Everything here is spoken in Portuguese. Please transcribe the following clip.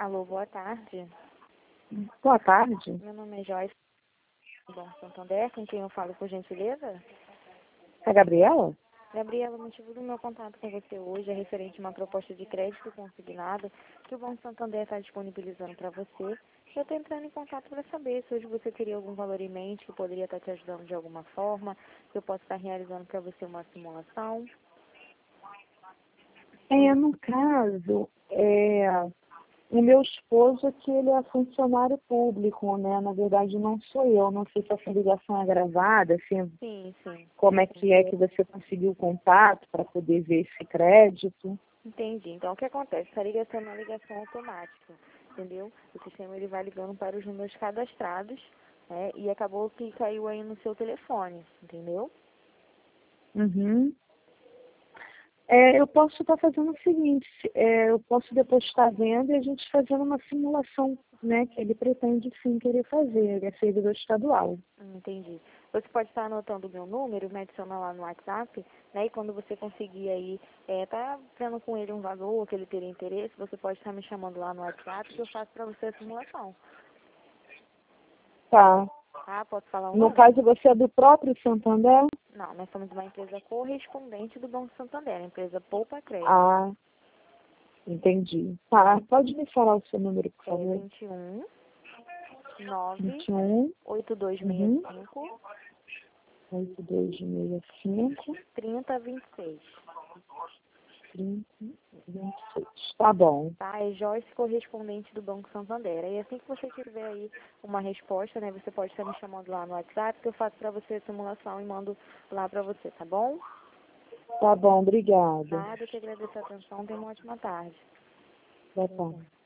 Alô, boa tarde. Boa tarde. Meu nome é Joyce, do Banco Santander, com quem eu falo, por gentileza? É a Gabriela? Gabriela, o motivo do meu contato com você hoje é referente a uma proposta de crédito consignado que o Banco Santander está disponibilizando para você. Eu estou entrando em contato para saber se hoje você teria algum valor em mente que poderia estar te ajudando de alguma forma, que eu possa estar realizando para você uma simulação. No caso, o meu esposo que ele é funcionário público, né? Na verdade, não sou eu. Não sei se essa ligação é gravada, assim, Sim, sim. como é que você conseguiu o contato para poder ver esse crédito. Entendi. Então, o que acontece? Essa ligação é uma ligação automática, entendeu? O sistema ele vai ligando para os números cadastrados, né? E acabou que caiu aí no seu telefone, entendeu? Uhum. Eu posso estar fazendo o seguinte, eu posso depois estar vendo e a gente fazendo uma simulação, né, que ele pretende sim querer fazer, ele é servidor estadual. Entendi. Você pode estar anotando o meu número, me adiciona lá no WhatsApp, né? E quando você conseguir aí, tá vendo com ele um valor que ele teria interesse, você pode estar me chamando lá no WhatsApp que eu faço para você a simulação. Tá. Ah, posso falar o No nome? caso, você é do próprio Santander? Não, nós somos uma empresa correspondente do Banco Santander, a empresa Poupa Crédito. Ah, entendi. Tá, pode me falar o seu número, por É favor? 21 9 21, 8265 8265, 3026. 3026. Tá bom. Tá? É Joyce, correspondente do Banco Santander. E assim que você tiver aí uma resposta, né, você pode estar me chamando lá no WhatsApp, que eu faço para você a simulação e mando lá para você, tá bom? Tá bom, obrigada. Nada, eu que agradeço a atenção. Tenha uma ótima tarde. Boa tarde.